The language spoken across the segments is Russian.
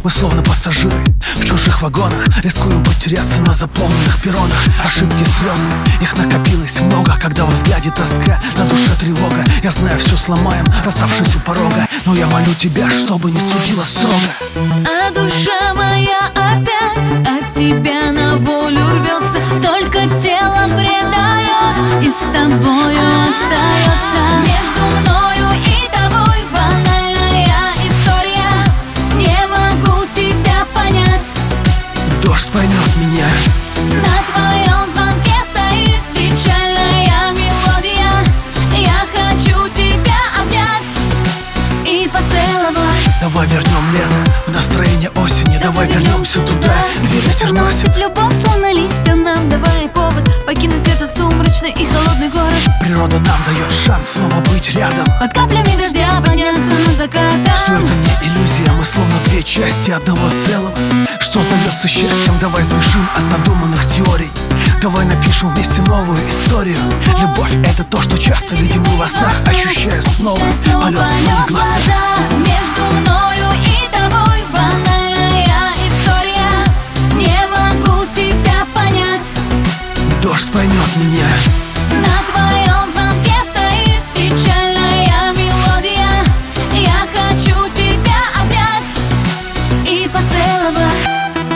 Мы словно пассажиры в чужих вагонах, рискуем потеряться на заполненных перронах. Ошибки, слезы, их накопилось много, когда во взгляде тоска, на душе тревога. Я знаю, все сломаем, расставшись у порога, но я молю тебя, чтобы не судила строго. А душа моя опять от тебя на волю рвется, только тело предает и с тобою остается. Между мною и тобой банальная история, не могу тебя понять. Дождь поймет меня. На твоем звонке стоит печальная мелодия. Я хочу тебя обнять и поцеловать. Давай вернем лето в настроение осени. Давай вернемся туда, где ветер носит любовь, словно листья нам. Давай повод покинуть этот сумрачный и холодный город. Природа нам дает шанс снова быть рядом, под каплями дождя подняться на закат. все это не иллюзия, мы словно две части одного целого, что зовется счастьем. Давай сбежим от надуманных теорий, давай напишем вместе новую историю. Любовь — это то, что часто видим мы во снах, ощущая снова полет в своих глазах. Между мною и тобой банальная история, не могу тебя понять. Дождь поймет меня. На твоем звонке стоит печальная мелодия. Я хочу тебя обнять и поцеловать.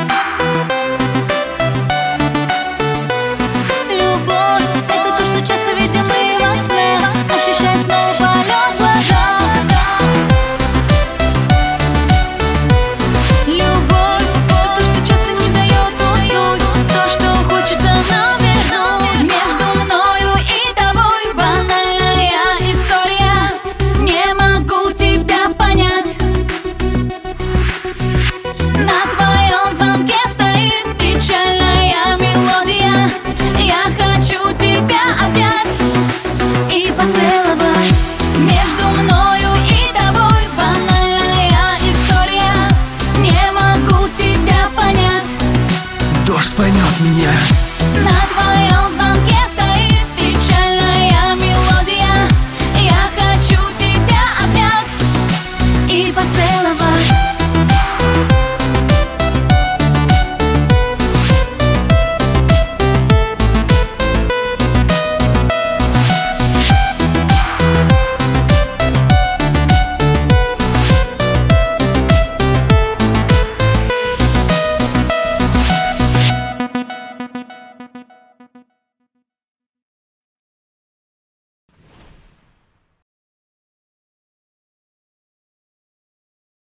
Любовь — это то, что часто видим мы во снах, ощущая снова полет в глазах. Любовь — это то, что часто не дает уснуть, то, что хочется нам вернуть. Между мною и тобой банальная история, не могу тебя понять. На твоем звонке стоит печальная мелодия. Я хочу тебя обнять и поцеловать. Между мною и тобой банальная история, не могу тебя понять. Дождь поймет меня.